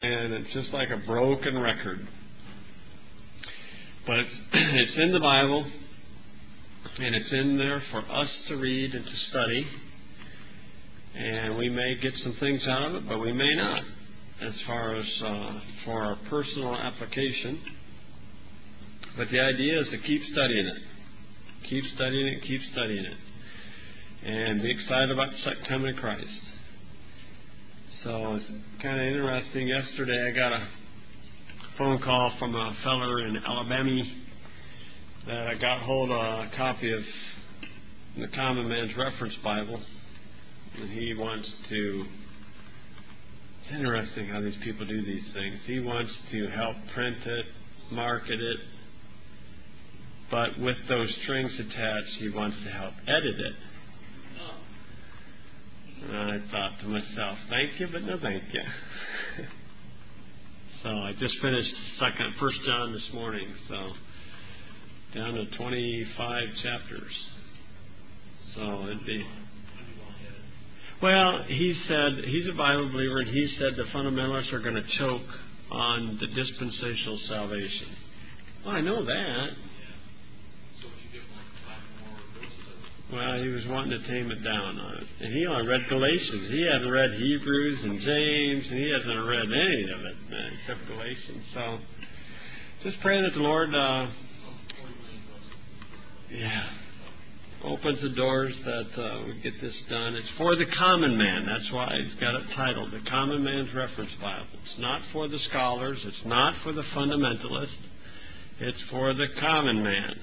And it's just like a broken record. But it's in the Bible, and it's in there for us to read and to study. And we may get some things out of it, but we may not, as far as for our personal application. But the idea is to keep studying it. Keep studying it, keep studying it. And be excited about the second coming of Christ. So it's kind of interesting. Yesterday I got a phone call from a feller in Alabama that I got hold of a copy of the Common Man's Reference Bible. And he wants to... It's interesting how these people do these things. He wants to help print it, market it, but with those strings attached, he wants to help edit it. And I thought to myself, thank you, but no thank you. So I just finished 1 John this morning, so down to 25 chapters. So it'd be... Well, he said, he's a Bible believer, and he said the fundamentalists are going to choke on the dispensational salvation. Well, I know that. Well, he was wanting to tame it down on it. And he only read Galatians. He hadn't read Hebrews and James, and he hasn't read any of it except Galatians. So just pray that the Lord opens the doors that we get this done. It's for the common man. That's why he's got it titled The Common Man's Reference Bible. It's not for the scholars. It's not for the fundamentalist. It's for the common man.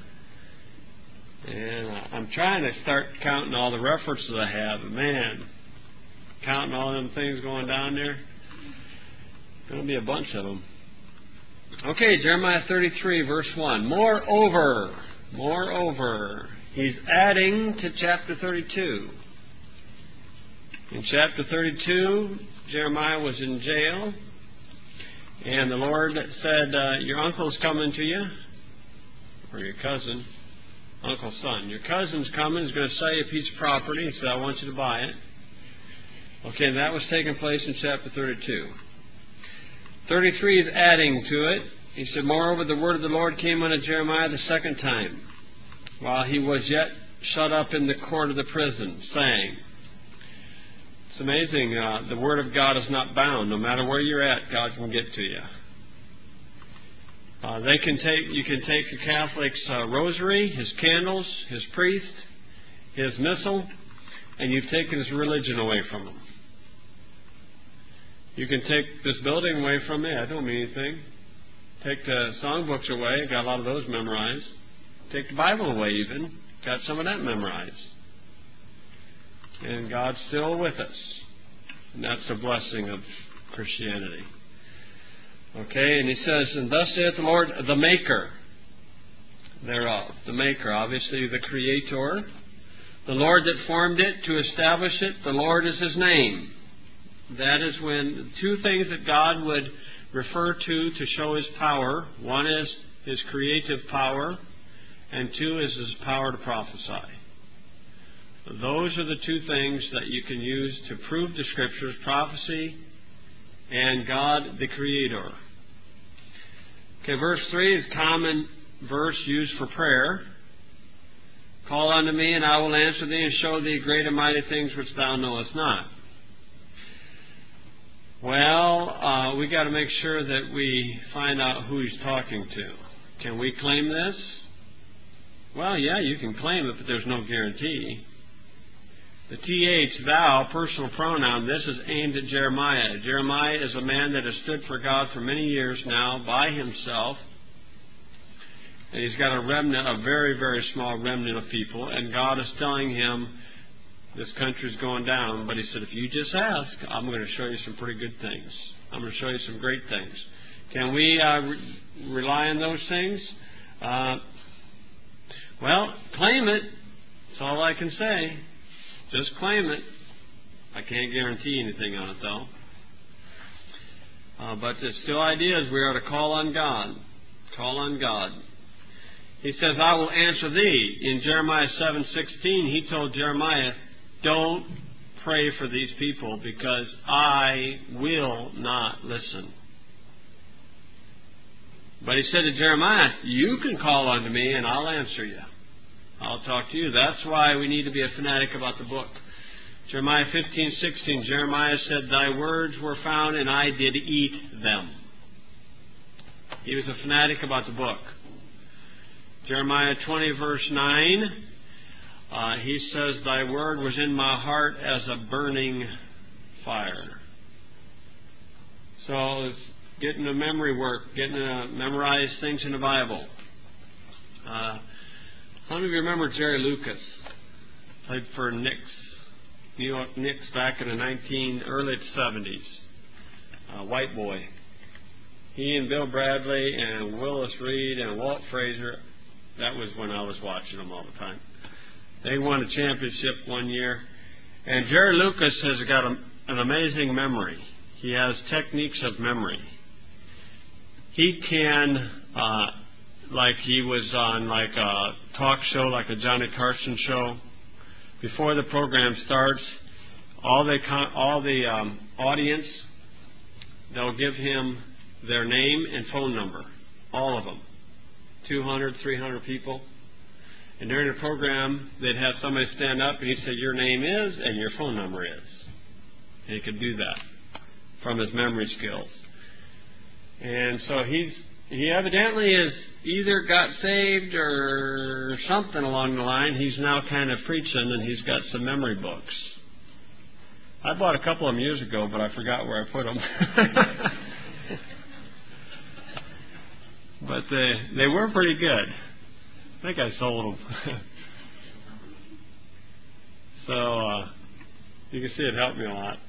And I'm trying to start counting all the references I have. But man, counting all them things going down there, going to be a bunch of them. Okay, Jeremiah 33, verse 1. Moreover, he's adding to chapter 32. In chapter 32, Jeremiah was in jail, and the Lord said, your uncle's coming to you, or your cousin. Uncle's son. Your cousin's coming. He's going to sell you a piece of property. He said, I want you to buy it. Okay, and that was taking place in chapter 32. 33 is adding to it. He said, moreover, the word of the Lord came unto Jeremiah the second time, while he was yet shut up in the court of the prison, saying, it's amazing, the word of God is not bound. No matter where you're at, God can get to you. You can take a Catholic's rosary, his candles, his priest, his missal, and you've taken his religion away from him. You can take this building away from me. I don't mean anything. Take the songbooks away. Got a lot of those memorized. Take the Bible away even. Got some of that memorized. And God's still with us. And that's a blessing of Christianity. Okay, and he says, and thus saith the Lord, the Maker thereof. The Maker, obviously the Creator. The Lord that formed it to establish it, the Lord is His name. That is when two things that God would refer to show His power. One is His creative power, and two is His power to prophesy. Those are the two things that you can use to prove the Scriptures, prophecy and God the Creator. Okay, verse 3 is a common verse used for prayer. Call unto me, and I will answer thee, and show thee great and mighty things which thou knowest not. Well, we got to make sure that we find out who he's talking to. Can we claim this? Well, yeah, you can claim it, but there's no guarantee. The TH, thou, personal pronoun, this is aimed at Jeremiah. Jeremiah is a man that has stood for God for many years now by himself. And he's got a remnant, a very, very small remnant of people. And God is telling him, this country's going down. But he said, if you just ask, I'm going to show you some pretty good things. I'm going to show you some great things. Can we rely on those things? Well, claim it. That's all I can say. Just claim it. I can't guarantee anything on it, though. But the still idea is we are to call on God. Call on God. He says, I will answer thee. In Jeremiah 7:16, he told Jeremiah, don't pray for these people because I will not listen. But he said to Jeremiah, you can call unto me and I'll answer you. I'll talk to you. That's why we need to be a fanatic about the book. Jeremiah 15:16, Jeremiah said, thy words were found and I did eat them. He was a fanatic about the book. Jeremiah 20 verse 9, he says, thy word was in my heart as a burning fire. So it's getting the memory work, getting to memorize things in the Bible. How many of you remember Jerry Lucas? Played for Knicks, New York Knicks back in the early 70s. White boy. He and Bill Bradley and Willis Reed and Walt Frazier, that was when I was watching them all the time. They won a championship one year. And Jerry Lucas has got an amazing memory. He has techniques of memory. He can, like he was on like a talk show, like a Johnny Carson show. Before the program starts, all the audience, they'll give him their name and phone number, all of them, 200, 300 people. And during the program, they'd have somebody stand up and he'd say, your name is and your phone number is. And he could do that from his memory skills. And so he evidently has either got saved or something along the line. He's now kind of preaching and he's got some memory books. I bought a couple of them years ago, but I forgot where I put them. But they were pretty good. I think I sold them. So you can see it helped me a lot.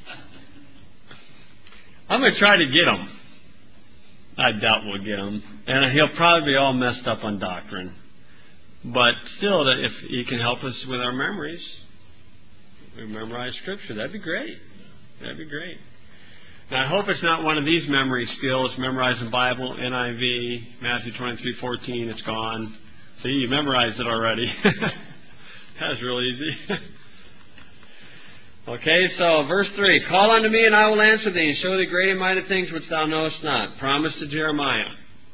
I'm going to try to get them. I doubt we'll get him. And he'll probably be all messed up on doctrine. But still, if he can help us with our memories, we memorize Scripture, that'd be great. That'd be great. Now, I hope it's not one of these memory skills, memorizing Bible, NIV, Matthew 23:14, it's gone. See, you memorized it already. That was real easy. Okay, so verse 3, call unto me and I will answer thee, and show thee great and mighty things which thou knowest not. Promise to Jeremiah.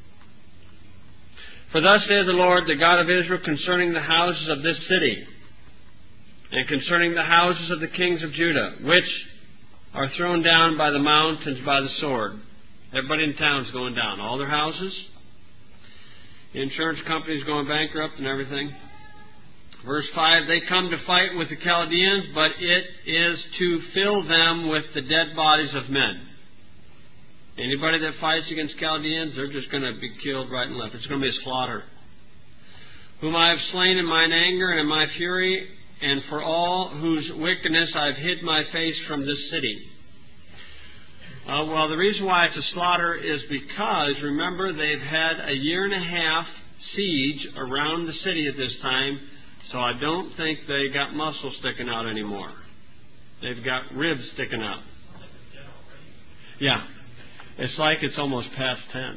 For thus saith the Lord, the God of Israel, concerning the houses of this city, and concerning the houses of the kings of Judah, which are thrown down by the mountains by the sword. Everybody in town is going down. All their houses. Insurance companies going bankrupt and everything. Verse 5, they come to fight with the Chaldeans, but it is to fill them with the dead bodies of men. Anybody that fights against Chaldeans, they're just going to be killed right and left. It's going to be a slaughter. Whom I have slain in mine anger and in my fury, and for all whose wickedness I have hid my face from this city. Well, the reason why it's a slaughter is because, remember, they've had a 1.5 year siege around the city at this time. So I don't think they got muscle sticking out anymore. They've got ribs sticking out. Yeah. It's like it's almost past tense.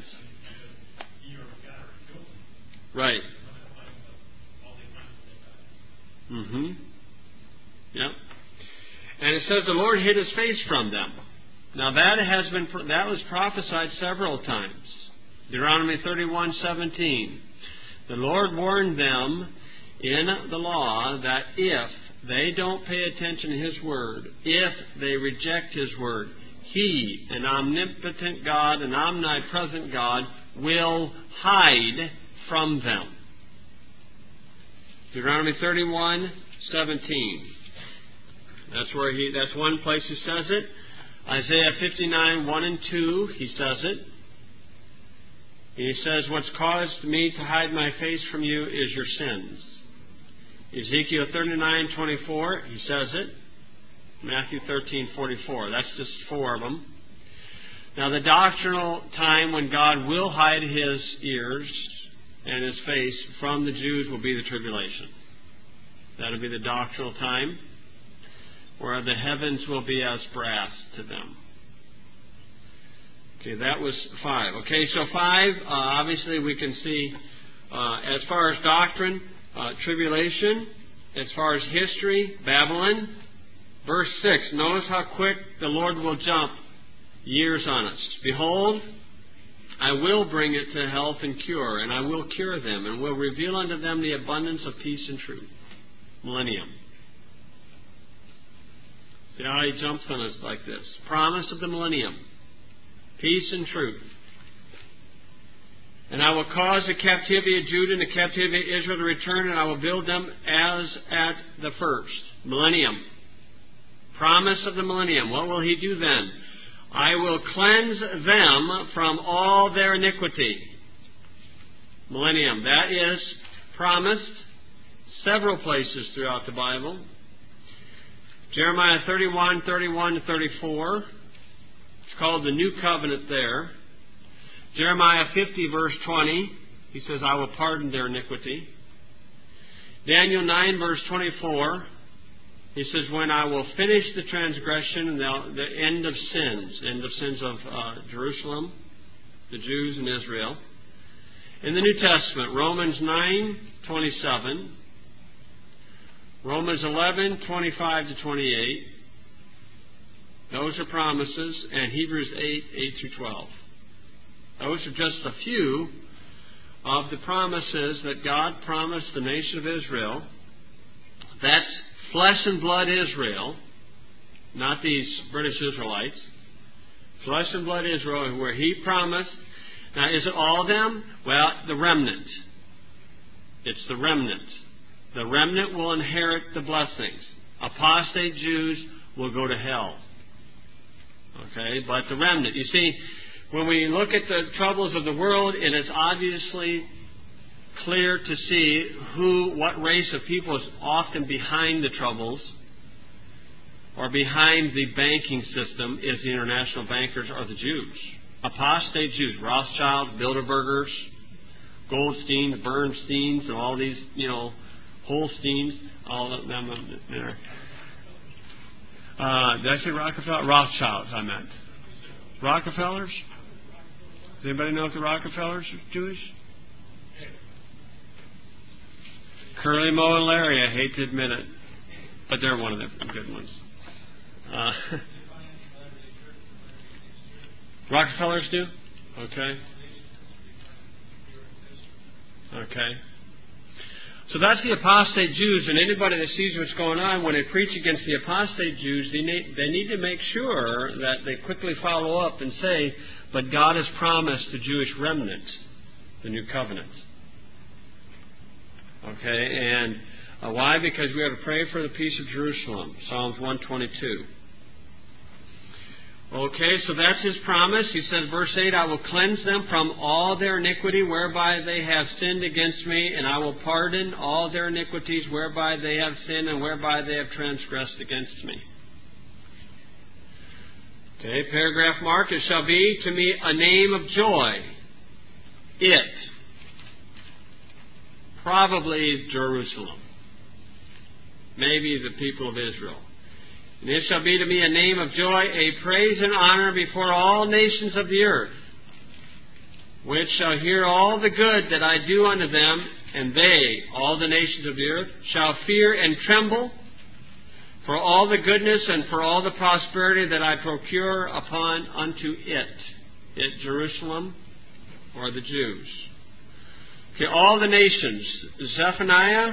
Right. Mm-hmm. Yep. And it says the Lord hid his face from them. Now that was prophesied several times. Deuteronomy 31:17. The Lord warned them in the law that if they don't pay attention to His Word, if they reject His Word, He, an omnipotent God, an omnipresent God, will hide from them. Deuteronomy 31:17. That's one place He says it. Isaiah 59:1 and 2, He says it. He says, what's caused me to hide my face from you is your sins. Ezekiel 39:24, He says it. Matthew 13:44. That's just 4 of them. Now, the doctrinal time when God will hide His ears and His face from the Jews will be the tribulation. That'll be the doctrinal time where the heavens will be as brass to them. Okay, that was 5. Okay, so 5, obviously we can see, as far as doctrine, tribulation. As far as history, Babylon. Verse 6, notice how quick the Lord will jump years on us. Behold, I will bring it to health and cure, and I will cure them, and will reveal unto them the abundance of peace and truth. Millennium. See how he jumps on us like this. Promise of the millennium. Peace and truth. And I will cause the captivity of Judah and the captivity of Israel to return, and I will build them as at the first. Millennium. Promise of the millennium. What will he do then? I will cleanse them from all their iniquity. Millennium. That is promised several places throughout the Bible. Jeremiah 31, 31 to 34. It's called the New Covenant there. Jeremiah 50, verse 20. He says, I will pardon their iniquity. Daniel 9, verse 24. He says, when I will finish the transgression and the end of sins of Jerusalem, the Jews and Israel. In the New Testament, Romans 9, 27. Romans 11, 25 to 28. Those are promises. And Hebrews 8, 8 through 12. Those are just a few of the promises that God promised the nation of Israel. That's flesh and blood Israel, not these British Israelites. Flesh and blood Israel, where he promised. Now, is it all of them? Well, the remnant. It's the remnant. The remnant will inherit the blessings. Apostate Jews will go to hell. Okay, but the remnant. You see, when we look at the troubles of the world, it is obviously clear to see what race of people is often behind the troubles or behind the banking system is the international bankers or the Jews. Apostate Jews, Rothschild, Bilderbergers, Goldstein, Bernsteins, and all these, Holsteins, all of them there. Did I say Rockefeller? Rothschilds, I meant. Rockefellers? Does anybody know if the Rockefellers are Jewish? Curly, Moe, and Larry, I hate to admit it, but they're one of the good ones. Rockefellers do? Okay. Okay. So that's the apostate Jews, and anybody that sees what's going on, when they preach against the apostate Jews, they need to make sure that they quickly follow up and say, but God has promised the Jewish remnant the new covenant. Okay, and why? Because we are to pray for the peace of Jerusalem, Psalms 122. Okay, so that's his promise. He says, verse 8, I will cleanse them from all their iniquity whereby they have sinned against me, and I will pardon all their iniquities whereby they have sinned and whereby they have transgressed against me. Okay, paragraph mark, it shall be to me a name of joy. It. Probably Jerusalem. Maybe the people of Israel. And it shall be to me a name of joy, a praise and honor before all nations of the earth, which shall hear all the good that I do unto them, and they, all the nations of the earth, shall fear and tremble for all the goodness and for all the prosperity that I procure upon unto it, Jerusalem, or the Jews. Okay, all the nations. Zechariah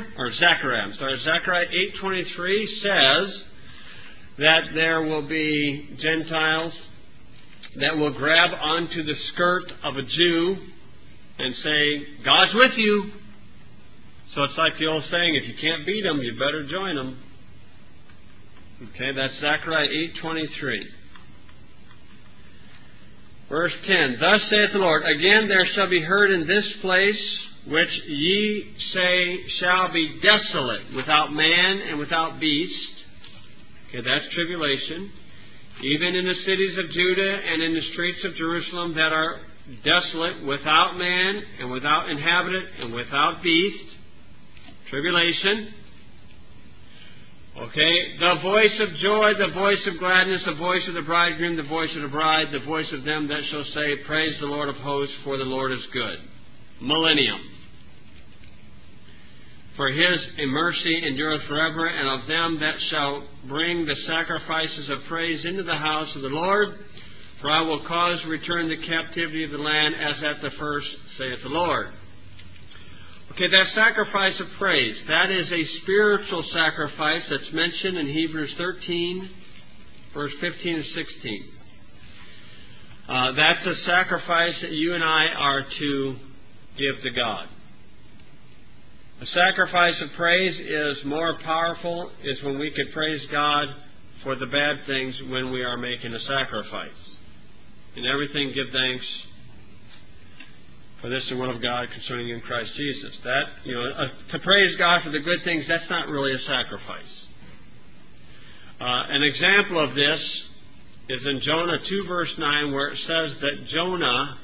8:23 says that there will be Gentiles that will grab onto the skirt of a Jew and say, God's with you. So it's like the old saying, if you can't beat them, you better join them. Okay, that's Zechariah 8:23. Verse 10, Thus saith the Lord, Again there shall be heard in this place, which ye say shall be desolate, without man and without beast. Okay, that's tribulation. Even in the cities of Judah and in the streets of Jerusalem that are desolate, without man and without inhabitant and without beast. Tribulation. Okay, the voice of joy, the voice of gladness, the voice of the bridegroom, the voice of the bride, the voice of them that shall say, Praise the Lord of hosts, for the Lord is good. Millennium. For His mercy endureth forever, and of them that shall bring the sacrifices of praise into the house of the Lord, for I will cause to return the captivity of the land as at the first, saith the Lord. Okay, that sacrifice of praise, that is a spiritual sacrifice that's mentioned in Hebrews 13, verse 15 and 16. That's a sacrifice that you and I are to give to God. A sacrifice of praise is more powerful, is when we can praise God for the bad things when we are making a sacrifice. In everything give thanks, for this is the will of God concerning you in Christ Jesus. To praise God for the good things, that's not really a sacrifice. An example of this is in Jonah 2 verse 9, where it says that Jonah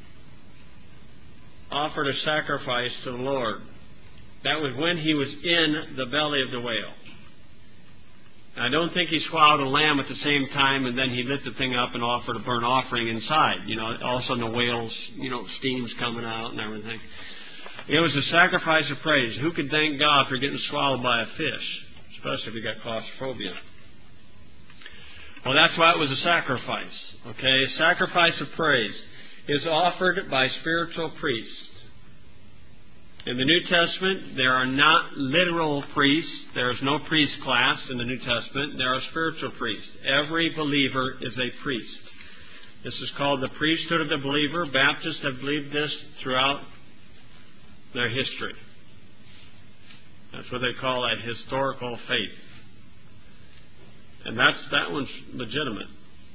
offered a sacrifice to the Lord. That was when he was in the belly of the whale. I don't think he swallowed a lamb at the same time and then he lit the thing up and offered a burnt offering inside. All of a sudden the whale's, steam's coming out and everything. It was a sacrifice of praise. Who could thank God for getting swallowed by a fish? Especially if you got claustrophobia. Well, that's why it was a sacrifice. Okay? Sacrifice of praise is offered by spiritual priests. In the New Testament, there are not literal priests. There is no priest class in the New Testament. There are spiritual priests. Every believer is a priest. This is called the priesthood of the believer. Baptists have believed this throughout their history. That's what they call a historical faith. And that one's legitimate.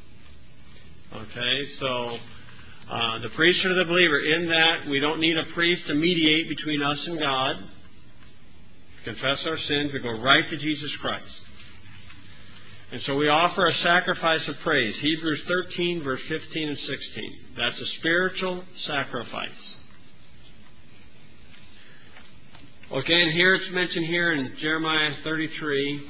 Okay, so the priesthood of the believer, in that we don't need a priest to mediate between us and God. We confess our sins, we go right to Jesus Christ. And so we offer a sacrifice of praise. Hebrews 13, verse 15 and 16. That's a spiritual sacrifice. Okay, and here it's mentioned here in Jeremiah 33.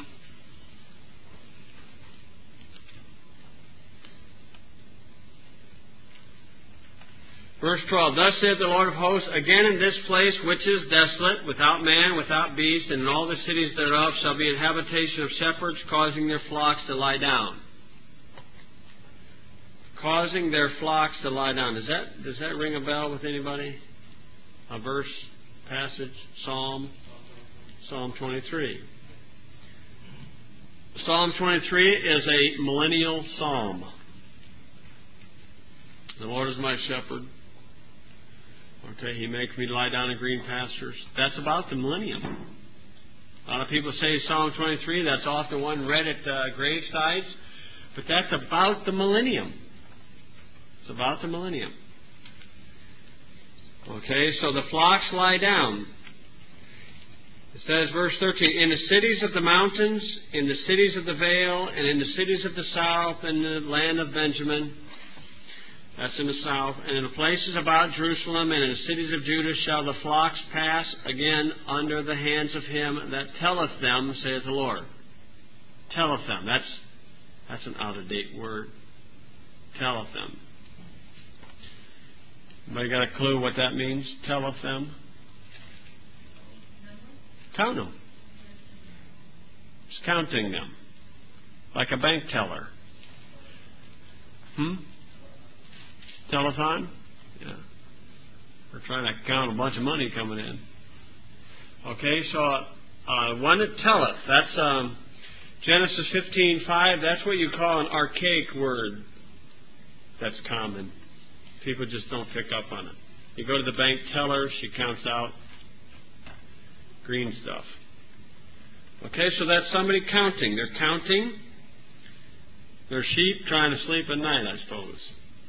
Verse 12, Thus saith the Lord of hosts, Again in this place which is desolate, without man, without beast, and in all the cities thereof shall be an habitation of shepherds, causing their flocks to lie down. Causing their flocks to lie down. Does that ring a bell with anybody? A verse, passage, Psalm 23. Psalm 23 is a millennial psalm. The Lord is my shepherd. Okay, He makes me lie down in green pastures. That's about the millennium. A lot of people say Psalm 23, that's often one read at gravesides, but that's about the millennium. It's about the millennium. Okay, so the flocks lie down. It says, verse 13, In the cities of the mountains, in the cities of the vale, and in the cities of the south, and in the land of Benjamin, that's in the south, and in the places about Jerusalem, and in the cities of Judah shall the flocks pass again under the hands of him that telleth them, saith the Lord. Telleth them. That's an out-of-date word. Telleth them. Anybody got a clue what that means? Telleth them? Count them. It's counting them. Like a bank teller. Telethon? Yeah. We're trying to count a bunch of money coming in. Okay, so one that telleth, that's Genesis 15:5. That's what you call an archaic word that's common. People just don't pick up on it. You go to the bank teller, she counts out green stuff. Okay, so that's somebody counting. They're counting their sheep trying to sleep at night, I suppose.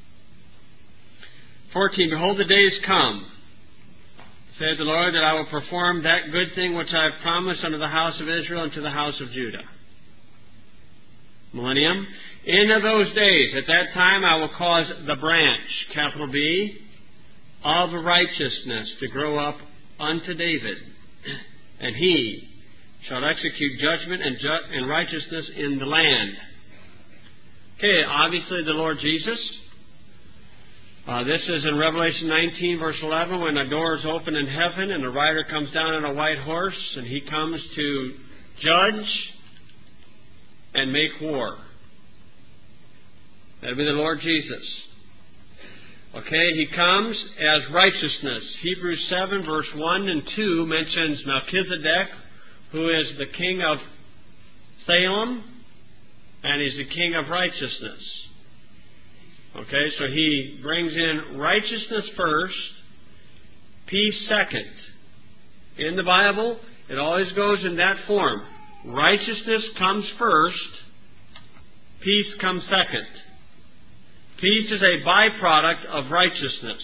14, Behold, the days come, saith the Lord, that I will perform that good thing which I have promised unto the house of Israel and to the house of Judah. Millennium. In those days, at that time, I will cause the branch, capital B, of righteousness to grow up unto David, and he shall execute judgment and righteousness in the land. Okay, obviously the Lord Jesus. This is in Revelation 19, verse 11, when the door is open in heaven and the rider comes down on a white horse, and he comes to judge and make war. That would be the Lord Jesus. Okay, he comes as righteousness. Hebrews 7, verse 1 and 2 mentions Melchizedek, who is the king of Salem, and he's the king of righteousness. Okay, so he brings in righteousness first, peace second. In the Bible, it always goes in that form. Righteousness comes first, peace comes second. Peace is a byproduct of righteousness.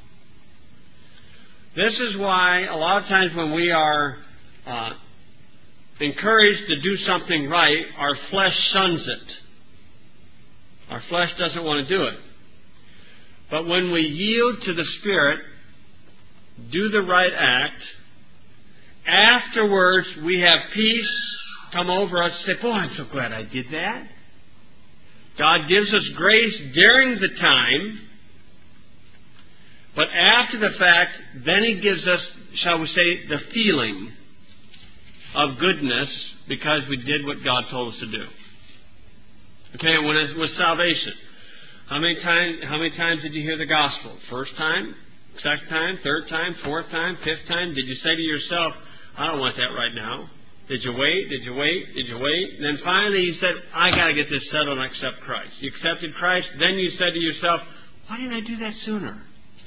This is why a lot of times when we are encouraged to do something right, our flesh shuns it. Our flesh doesn't want to do it. But when we yield to the Spirit, do the right act, afterwards we have peace come over us. Say, boy, I'm so glad I did that. God gives us grace during the time, but after the fact, then He gives us, shall we say, the feeling of goodness because we did what God told us to do. Okay, when it was salvation, how many times did you hear the gospel? First time, second time, third time, fourth time, fifth time? Did you say to yourself, I don't want that right now? Did you wait? Did you wait? Did you wait? And then finally you said, I got to get this settled and accept Christ. You accepted Christ, then you said to yourself, why didn't I do that sooner?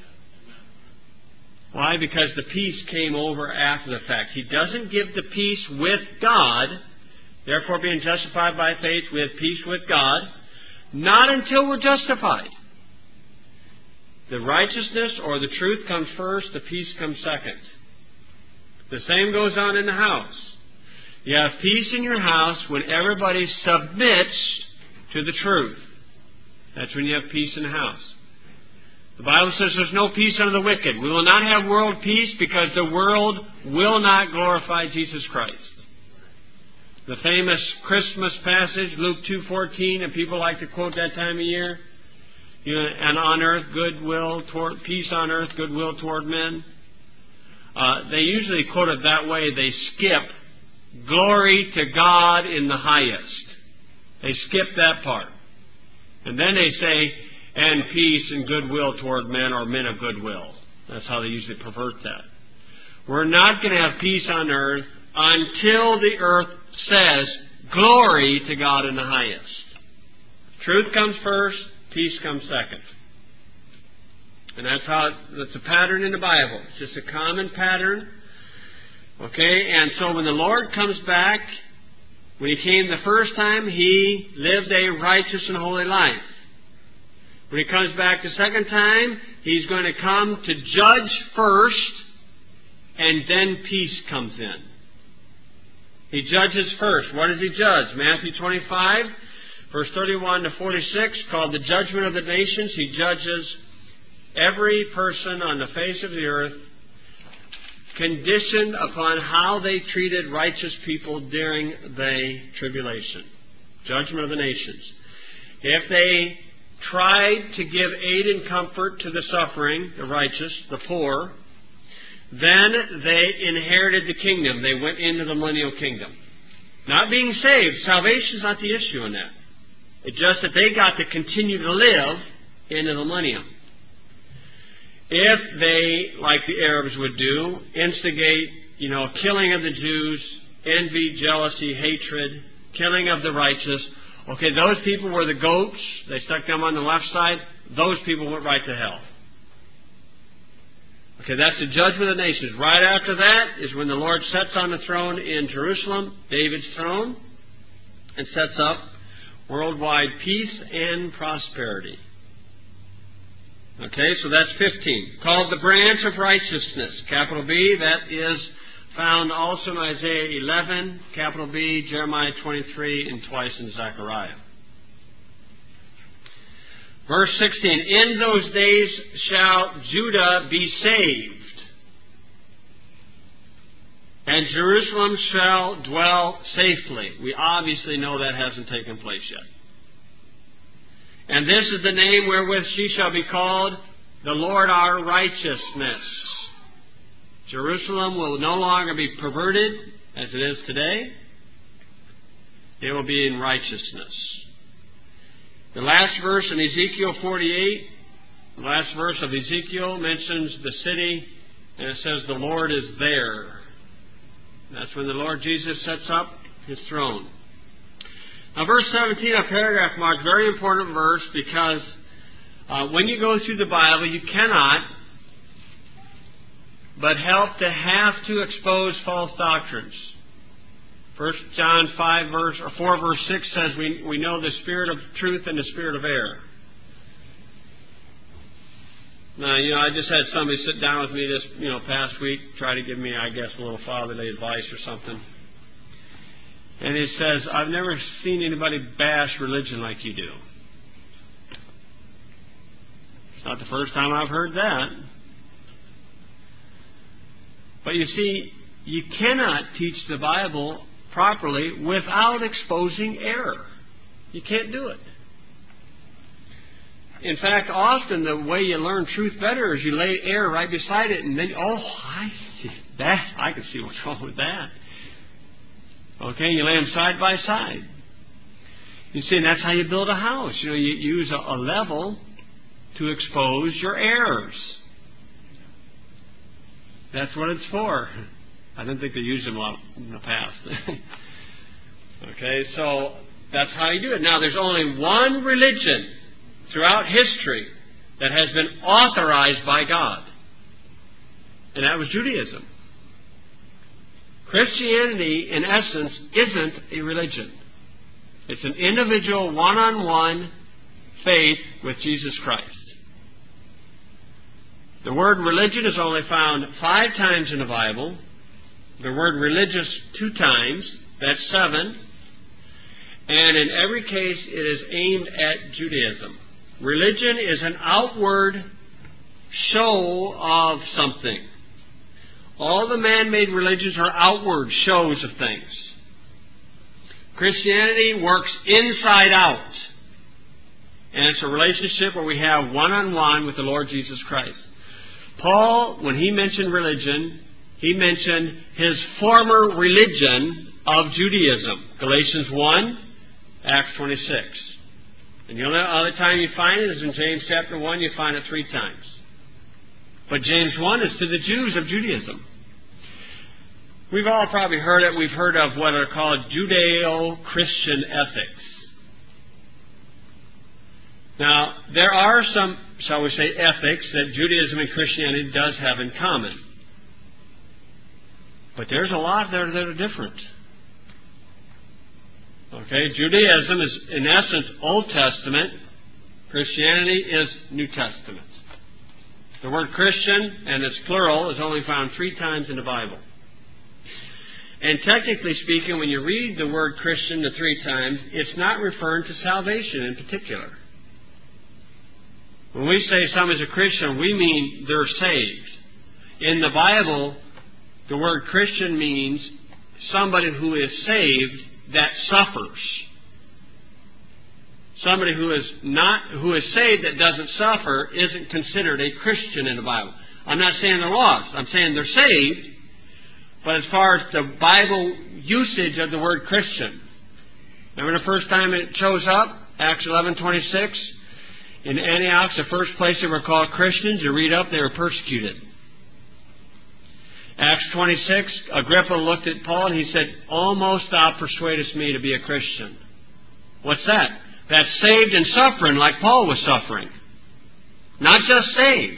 Why? Because the peace came over after the fact. He doesn't give the peace with God. Therefore, being justified by faith, we have peace with God. Not until we're justified. The righteousness or the truth comes first, the peace comes second. The same goes on in the house. You have peace in your house when everybody submits to the truth. That's when you have peace in the house. The Bible says there's no peace under the wicked. We will not have world peace because the world will not glorify Jesus Christ. The famous Christmas passage, Luke 2:14, and people like to quote that time of year. And on earth, peace on earth, goodwill toward men. They usually quote it that way. They skip glory to God in the highest. They skip that part. And then they say, and peace and goodwill toward men, or men of goodwill. That's how they usually pervert that. We're not going to have peace on earth until the earth says, glory to God in the highest. Truth comes first, peace comes second. And that's a pattern in the Bible. It's just a common pattern. Okay, and so when the Lord comes back, when He came the first time, He lived a righteous and holy life. When He comes back the second time, He's going to come to judge first, and then peace comes in. He judges first. What does He judge? Matthew 25, verse 31 to 46, called the judgment of the nations. He judges every person on the face of the earth, conditioned upon how they treated righteous people during the tribulation. Judgment of the nations. If they tried to give aid and comfort to the suffering, the righteous, the poor, then they inherited the kingdom. They went into the millennial kingdom. Not being saved. Salvation is not the issue in that. It's just that they got to continue to live into the millennium. If they, like the Arabs would do, instigate, killing of the Jews, envy, jealousy, hatred, killing of the righteous, okay, those people were the goats. They stuck them on the left side. Those people went right to hell. Okay, that's the judgment of the nations. Right after that is when the Lord sets on the throne in Jerusalem, David's throne, and sets up worldwide peace and prosperity. Okay, so that's 15. Called the branch of righteousness, capital B. That is found also in Isaiah 11, capital B, Jeremiah 23, and twice in Zechariah. Verse 16, in those days shall Judah be saved, and Jerusalem shall dwell safely. We obviously know that hasn't taken place yet. And this is the name wherewith she shall be called, the Lord our righteousness. Jerusalem will no longer be perverted as it is today. It will be in righteousness. The last verse in Ezekiel 48, the last verse of Ezekiel mentions the city, and it says the Lord is there. That's when the Lord Jesus sets up His throne. Now, verse 17 of paragraph mark, very important verse, because when you go through the Bible, you cannot but help to have to expose false doctrines. 1 John 4 verse 6 says we know the spirit of truth and the spirit of error. Now, I just had somebody sit down with me this, past week, try to give me, I guess, a little fatherly advice or something. And he says, I've never seen anybody bash religion like you do. It's not the first time I've heard that. But you see, you cannot teach the Bible properly without exposing error. You can't do it. In fact, often the way you learn truth better is you lay error right beside it, and then, I see that. I can see what's wrong with that. Okay, you lay them side by side. You see, and that's how you build a house. You use a level to expose your errors. That's what it's for. I didn't think they used them a lot in the past. Okay, so that's how you do it. Now, there's only one religion throughout history that has been authorized by God, and that was Judaism. Christianity, in essence, isn't a religion. It's an individual, one-on-one faith with Jesus Christ. The word religion is only found 5 times in the Bible. The word religious 2 times. That's 7. And in every case, it is aimed at Judaism. Religion is an outward show of something. All the man-made religions are outward shows of things. Christianity works inside out. And it's a relationship where we have one-on-one with the Lord Jesus Christ. Paul, when he mentioned religion, he mentioned his former religion of Judaism. Galatians 1, Acts 26. And the only other time you find it is in James chapter 1, you find it 3 times. But James 1 is to the Jews of Judaism. We've all probably heard it. We've heard of what are called Judeo-Christian ethics. Now, there are some, shall we say, ethics that Judaism and Christianity does have in common. But there's a lot there that are different. Okay, Judaism is, in essence, Old Testament. Christianity is New Testament. The word Christian, and it's plural, is only found 3 times in the Bible. And technically speaking, when you read the word Christian the 3 times, it's not referring to salvation in particular. When we say somebody's a Christian, we mean they're saved. In the Bible, the word Christian means somebody who is saved that suffers. Somebody who is saved that doesn't suffer isn't considered a Christian in the Bible. I'm not saying they're lost. I'm saying they're saved. But as far as the Bible usage of the word Christian, remember the first time it shows up? Acts 11:26. In Antioch, the first place they were called Christians. You read up, they were persecuted. Acts 26, Agrippa looked at Paul and he said, "Almost thou persuadest me to be a Christian." What's that? That's saved and suffering like Paul was suffering. Not just saved.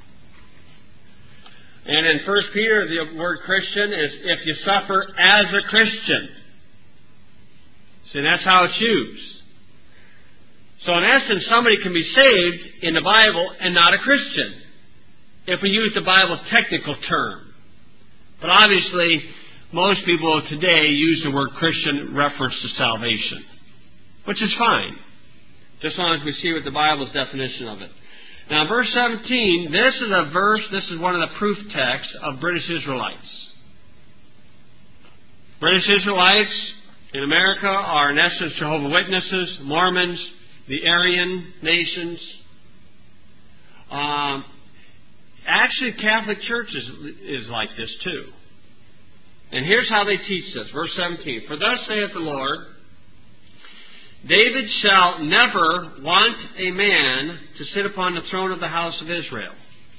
And in 1 Peter, the word Christian is if you suffer as a Christian. See, that's how it's used. So in essence, somebody can be saved in the Bible and not a Christian, if we use the Bible technical term. But obviously, most people today use the word Christian in reference to salvation, which is fine, just as long as we see what the Bible's definition of it. Now, verse 17, this is one of the proof texts of British Israelites. British Israelites in America are in essence Jehovah's Witnesses, Mormons, the Aryan nations, Actually, Catholic Church is like this too. And here's how they teach this. Verse 17. For thus saith the Lord, David shall never want a man to sit upon the throne of the house of Israel.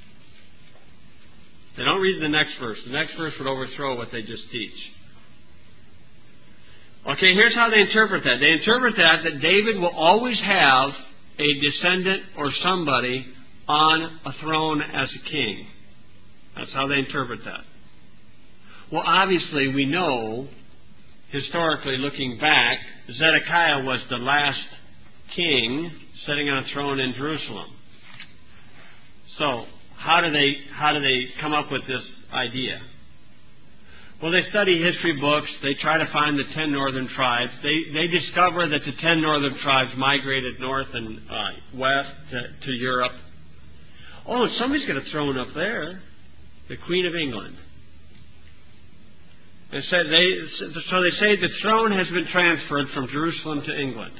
They don't read the next verse. The next verse would overthrow what they just teach. Okay, here's how they interpret that. They interpret that David will always have a descendant or somebody on a throne as a king. That's how they interpret that. Well, obviously, we know, historically looking back, Zedekiah was the last king sitting on a throne in Jerusalem. So, how do they come up with this idea? Well, they study history books. They try to find the 10 northern tribes. They discover that the 10 northern tribes migrated north and west to Europe. Oh, and somebody's got a throne up there. The Queen of England. So they say the throne has been transferred from Jerusalem to England.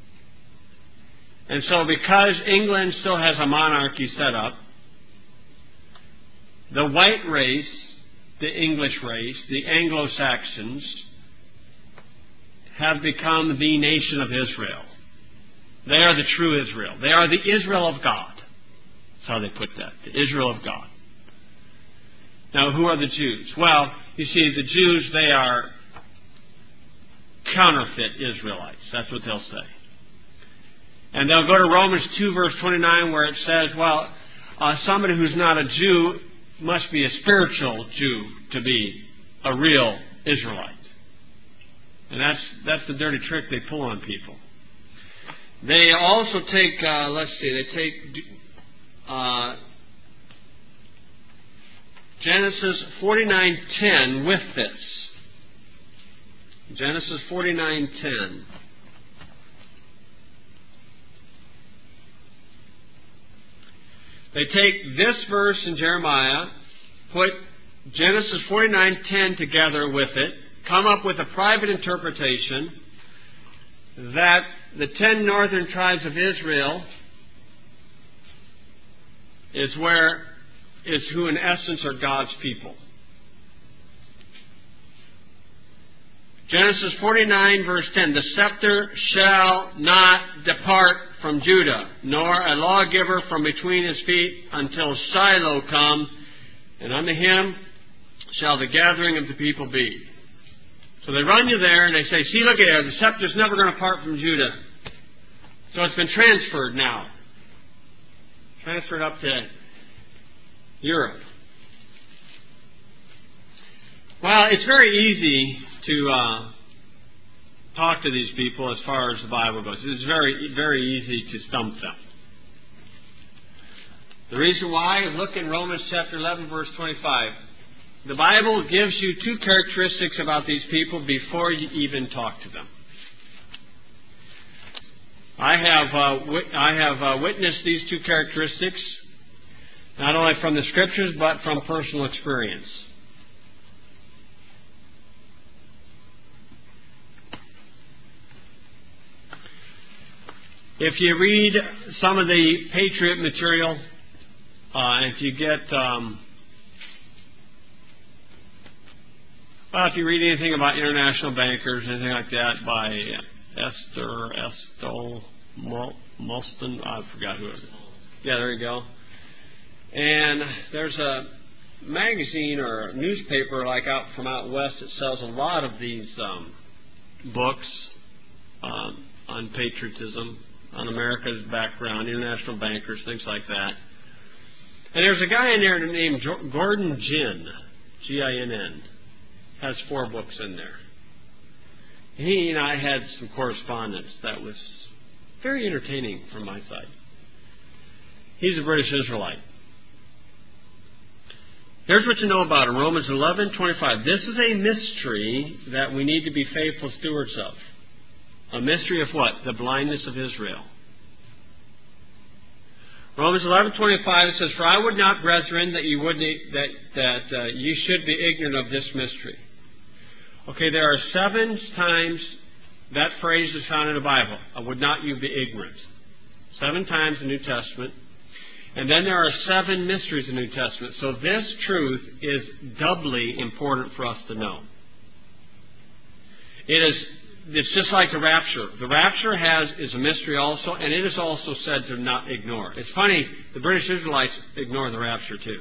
And so because England still has a monarchy set up, the white race, the English race, the Anglo-Saxons, have become the nation of Israel. They are the true Israel. They are the Israel of God. That's how they put that, the Israel of God. Now, who are the Jews? Well, you see, the Jews, they are counterfeit Israelites. That's what they'll say. And they'll go to Romans 2, verse 29, where it says, well, somebody who's not a Jew must be a spiritual Jew to be a real Israelite. And that's the dirty trick they pull on people. They also take, Genesis 49:10 with this. Genesis 49:10. They take this verse in Jeremiah, put Genesis 49:10 together with it, come up with a private interpretation that the 10 northern tribes of Israel is who in essence are God's people. Genesis 49 verse 10, the scepter shall not depart from Judah, nor a lawgiver from between his feet until Shiloh come, and unto him shall the gathering of the people be. So they run you there and they say, see, look here, the scepter's never going to part from Judah. So it's been transferred now. Transferred up to Europe. Well, it's very easy to talk to these people as far as the Bible goes. It's very, very easy to stump them. The reason why, look in Romans chapter 11, verse 25. The Bible gives you two characteristics about these people before you even talk to them. I have witnessed these two characteristics, not only from the Scriptures, but from personal experience. If you read some of the Patriot material, if you get, if you read anything about international bankers, anything like that, by Estelle Mulston, I forgot who it is. Yeah, there you go. And there's a magazine or a newspaper like from out west that sells a lot of these books on patriotism, on America's background, international bankers, things like that. And there's a guy in there named Gordon Ginn, Ginn, has 4 books in there. He and I had some correspondence that was very entertaining from my side. He's a British Israelite. Here's what you know about him. Romans 11:25. This is a mystery that we need to be faithful stewards of. A mystery of what? The blindness of Israel. Romans 11:25 it says, "For I would not, brethren, that you should be ignorant of this mystery." Okay, there are 7 times that phrase is found in the Bible. I would not you be ignorant. 7 times in the New Testament. And then there are 7 mysteries in the New Testament. So this truth is doubly important for us to know. It's just like the rapture. The rapture is a mystery also, and it is also said to not ignore. It's funny, the British Israelites ignore the rapture too.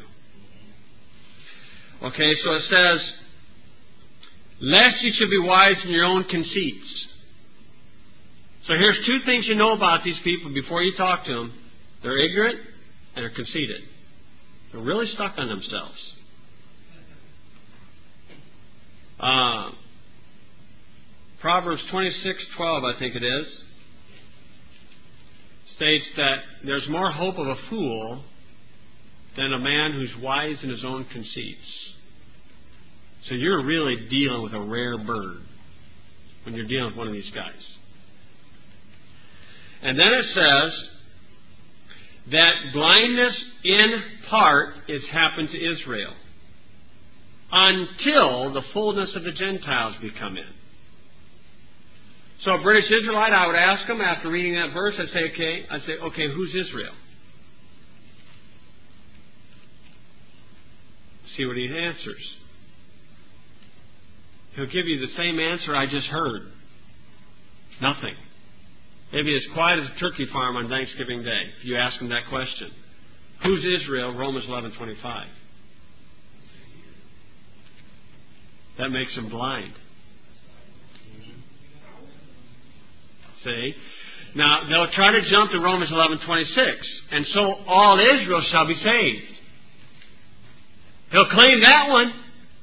Okay, so it says, lest you should be wise in your own conceits. So here's 2 things you know about these people before you talk to them. They're ignorant and they're conceited. They're really stuck on themselves. Proverbs 26:12, I think it is, states that there's more hope of a fool than a man who's wise in his own conceits. So you're really dealing with a rare bird when you're dealing with one of these guys. And then it says that blindness in part is happened to Israel until the fullness of the Gentiles be come in. So a British Israelite, I would ask him after reading that verse, I'd say, okay, who's Israel? See what he answers. He'll give you the same answer I just heard. Nothing. Maybe as quiet as a turkey farm on Thanksgiving Day if you ask him that question. Who's Israel? Romans 11:25. That makes him blind. See? Now, they'll try to jump to Romans 11:26. And so all Israel shall be saved. He'll claim that one.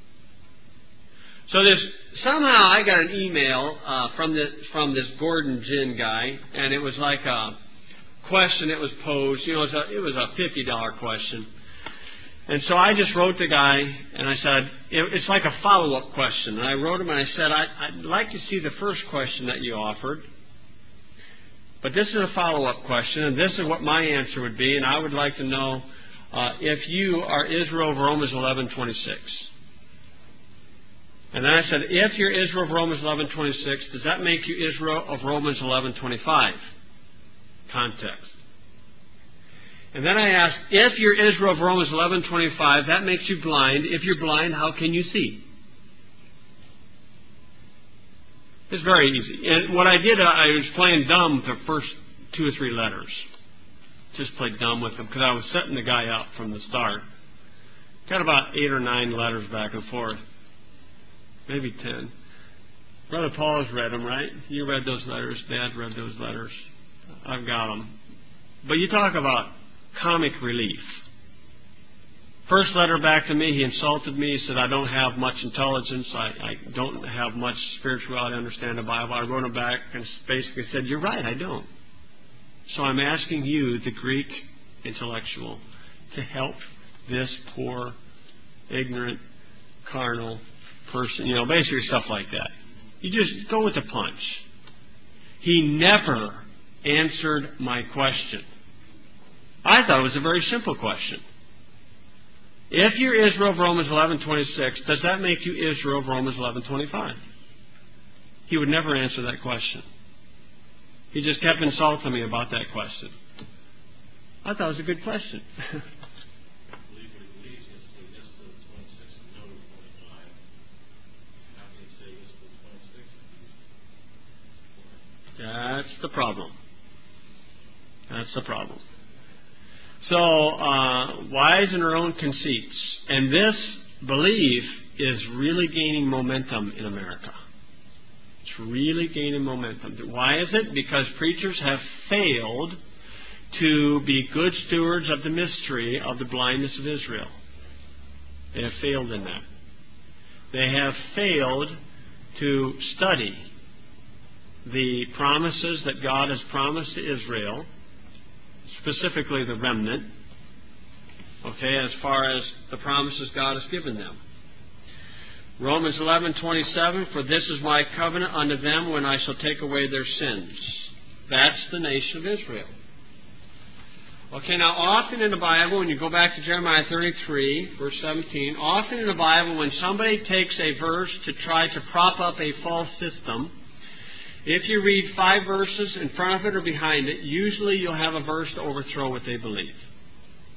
So somehow I got an email from this Gordon Ginn guy, and it was like a question that was posed. You know, it was a $50 question. And so I just wrote the guy, and I said, it's like a follow-up question. And I wrote him, and I said, I'd like to see the first question that you offered. But this is a follow-up question, and this is what my answer would be, and I would like to know if you are Israel of Romans 11:26. And then I said, if you're Israel of Romans 11:26, does that make you Israel of Romans 11:25? Context. And then I asked, if you're Israel of Romans 11:25, that makes you blind. If you're blind, how can you see? It's very easy. And what I did, I was playing dumb with the first 2 or 3 letters. Just played dumb with them because I was setting the guy up from the start. Got about 8 or 9 letters back and forth. Maybe 10. Brother Paul has read them, right? You read those letters. Dad read those letters. I've got them. But you talk about comic relief. First letter back to me, he insulted me. He said, I don't have much intelligence. I don't have much spirituality to understand the Bible. I wrote him back and basically said, you're right, I don't. So I'm asking you, the Greek intellectual, to help this poor, ignorant, carnal person, basically stuff like that. You just go with the punch. He never answered my question. I thought it was a very simple question. If you're Israel of Romans 11:26, does that make you Israel of Romans 11:25? He would never answer that question. He just kept insulting me about that question. I thought it was a good question. That's the problem. That's the problem. So, wise in her own conceits. And this belief is really gaining momentum in America. It's really gaining momentum. Why is it? Because preachers have failed to be good stewards of the mystery of the blindness of Israel. They have failed in that. They have failed to study the promises that God has promised to Israel, specifically the remnant, as far as the promises God has given them. Romans 11:27, for this is my covenant unto them when I shall take away their sins. That's the nation of Israel. Okay, now often in the Bible, when you go back to Jeremiah 33, verse 17, often in the Bible when somebody takes a verse to try to prop up a false system, if you read 5 verses in front of it or behind it, usually you'll have a verse to overthrow what they believe.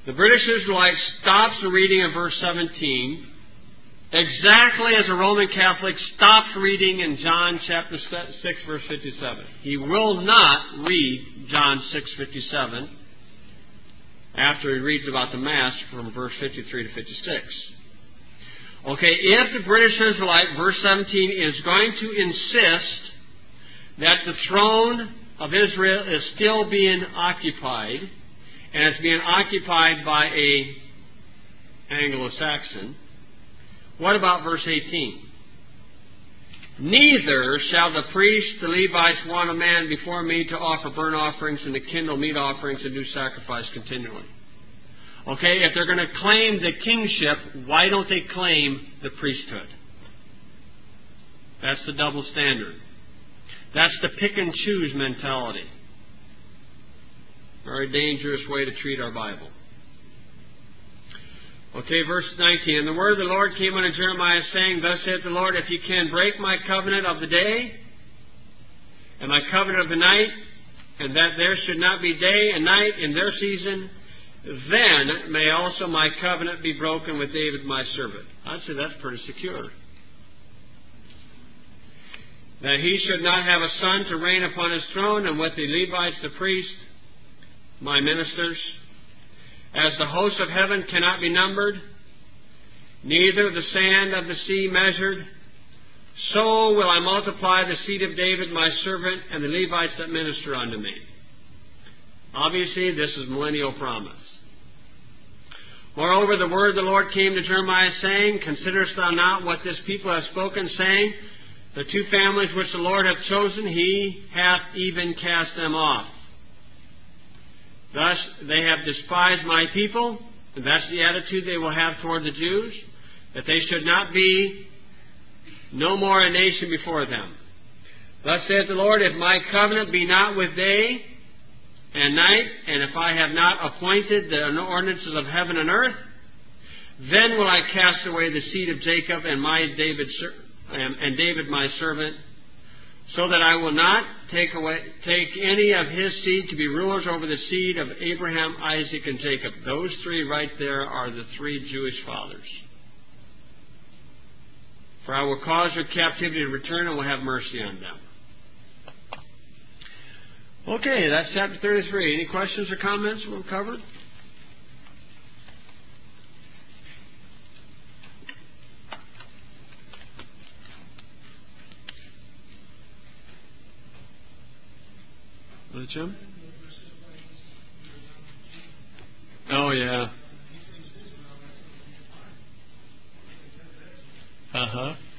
The British Israelite stops the reading of verse 17 exactly as a Roman Catholic stops reading in John chapter 6, verse 57. He will not read John 6:57 after he reads about the Mass from verse 53 to 56. Okay, if the British Israelite, verse 17, is going to insist that the throne of Israel is still being occupied, and it's being occupied by a Anglo-Saxon, what about verse 18? Neither shall the priests, the Levites, want a man before me to offer burnt offerings and to kindle meat offerings and do sacrifice continually. Okay, if they're going to claim the kingship, why don't they claim the priesthood? That's the double standard. That's the pick and choose mentality. Very dangerous way to treat our Bible. Okay, verse 19. And the word of the Lord came unto Jeremiah, saying, Thus saith the Lord, if ye can break my covenant of the day, and my covenant of the night, and that there should not be day and night in their season, then may also my covenant be broken with David my servant. I'd say that's pretty secure. That he should not have a son to reign upon his throne, and with the Levites the priests, my ministers, as the hosts of heaven cannot be numbered, neither the sand of the sea measured, so will I multiply the seed of David my servant and the Levites that minister unto me. Obviously, this is millennial promise. Moreover, the word of the Lord came to Jeremiah, saying, Considerest thou not what this people have spoken, saying, The two families which the Lord hath chosen, he hath even cast them off. Thus they have despised my people, and that's the attitude they will have toward the Jews, that they should not be no more a nation before them. Thus saith the Lord, if my covenant be not with day and night, and if I have not appointed the ordinances of heaven and earth, then will I cast away the seed of Jacob and David my servant, so that I will not take any of his seed to be rulers over the seed of Abraham, Isaac, and Jacob. Those three right there are the three Jewish fathers. For I will cause their captivity to return and will have mercy on them. Okay, that's chapter 33. Any questions or comments we've covered? Jim? Oh, yeah. Uh-huh.